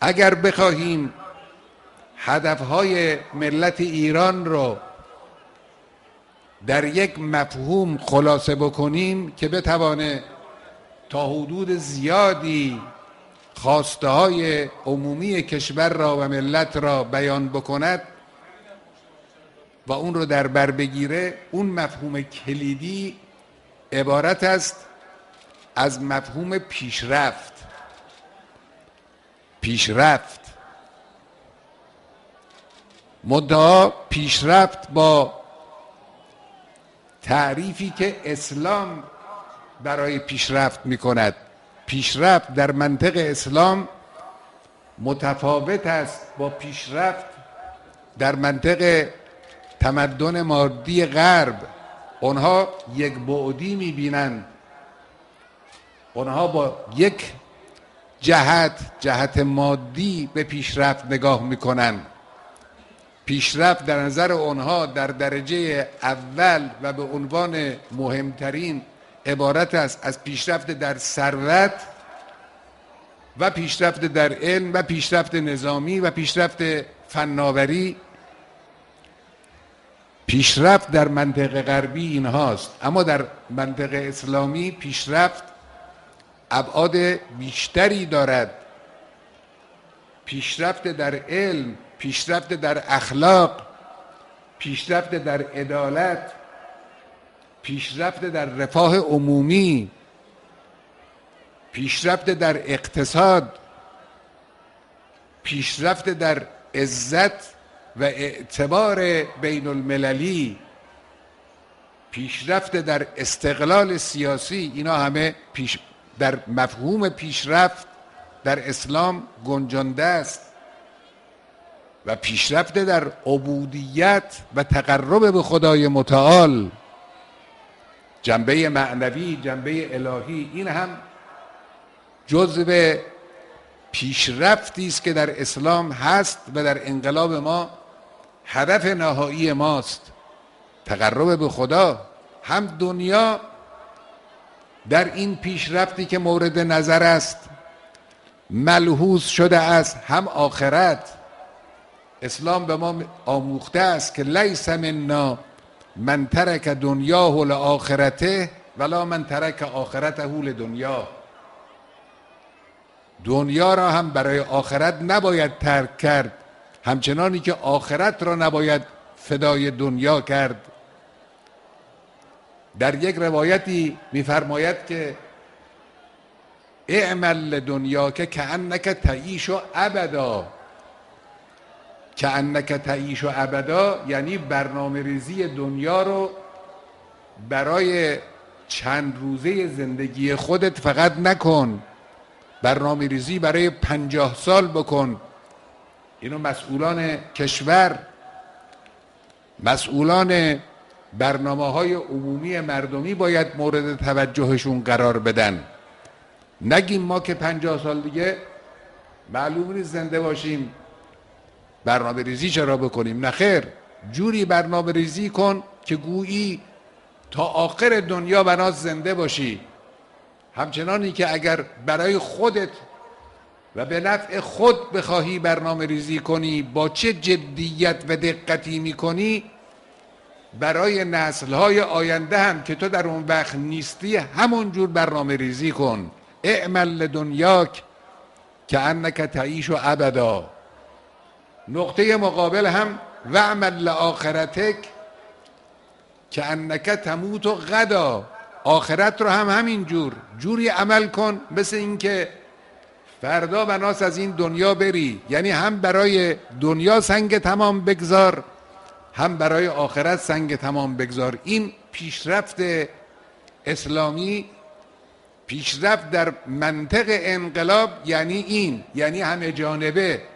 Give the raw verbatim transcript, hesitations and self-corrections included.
اگر بخواهیم هدفهای ملت ایران رو در یک مفهوم خلاصه بکنیم که بتوانه تا حدود زیادی خواسته های عمومی کشور را و ملت را بیان بکند و اون رو در بر بگیره، اون مفهوم کلیدی عبارت است از مفهوم پیشرفت. پیشرفت منتها پیشرفت با تعریفی که اسلام برای پیشرفت میکند. پیشرفت در منطق اسلام متفاوت است با پیشرفت در منطق تمدن مادی غرب. اونها یک بعدی میبینند، اونها با یک جهت جهت مادی به پیشرفت نگاه میکنند. پیشرفت در نظر اونها در درجه اول و به عنوان مهمترین عبارت است از پیشرفت در ثروت و پیشرفت در علم و پیشرفت نظامی و پیشرفت فناوری. پیشرفت در منطقه غربی این هاست، اما در منطقه اسلامی پیشرفت ابعاد بیشتری دارد. پیشرفت در علم، پیشرفت در اخلاق، پیشرفت در عدالت، پیشرفت در رفاه عمومی، پیشرفت در اقتصاد، پیشرفت در عزت و اعتبار بین المللی، پیشرفت در استقلال سیاسی. اینا همه پیش در مفهوم پیشرفت در اسلام گنجانده است. و پیشرفت در عبودیت و تقرب به خدای متعال، جنبه معنوی، جنبه الهی، این هم جزء پیشرفتی است که در اسلام هست و در انقلاب ما هدف نهایی ماست، تقرب به خدا. هم دنیا در این پیشرفتی که مورد نظر است ملحوظ شده است، هم آخرت. اسلام به ما آموخته است که لیس منا من ترک دنیاه لآخرته ولا من ترک آخرته لدنیا. دنیا را هم برای آخرت نباید ترک کرد، همچنانی که آخرت را نباید فدای دنیا کرد. در یک روایتی می‌فرماید که اعمل لدنیاک کأنک تعیش ابدا. کأنک تعیش ابدا یعنی برنامه ریزی دنیا رو برای چند روزه زندگی خودت فقط نکن، برنامه ریزی برای پنجاه سال بکن. اینو مسئولان کشور، مسئولان برنامه های عمومی مردمی باید مورد توجهشون قرار بدن. نگیم ما که پنجاه سال دیگه معلوم نیست زنده باشیم، برنامه ریزی چرا بکنیم؟ نخیر، جوری برنامه ریزی کن که گویی تا آخر دنیا بناس زنده باشی. همچنانی که اگر برای خودت و به نفع خود بخواهی برنامه ریزی کنی، با چه جدیت و دقتی میکنی، برای نسل‌های آینده هم که تو در اون وقت نیستی همون جور برنامه ریزی کن. اعمل لدنیاک کأنک تعیش ابدا. نقطه مقابل هم واعمل لآخرتک کأنک تموت غدا. آخرت رو هم همین جور جوری عمل کن مثل این که فردا بناس از این دنیا بری. یعنی هم برای دنیا سنگ تمام بگذار، هم برای آخرت سنگ تمام بگذار. این پیشرفت اسلامی، پیشرفت در منطق انقلاب یعنی این، یعنی همه جانبه.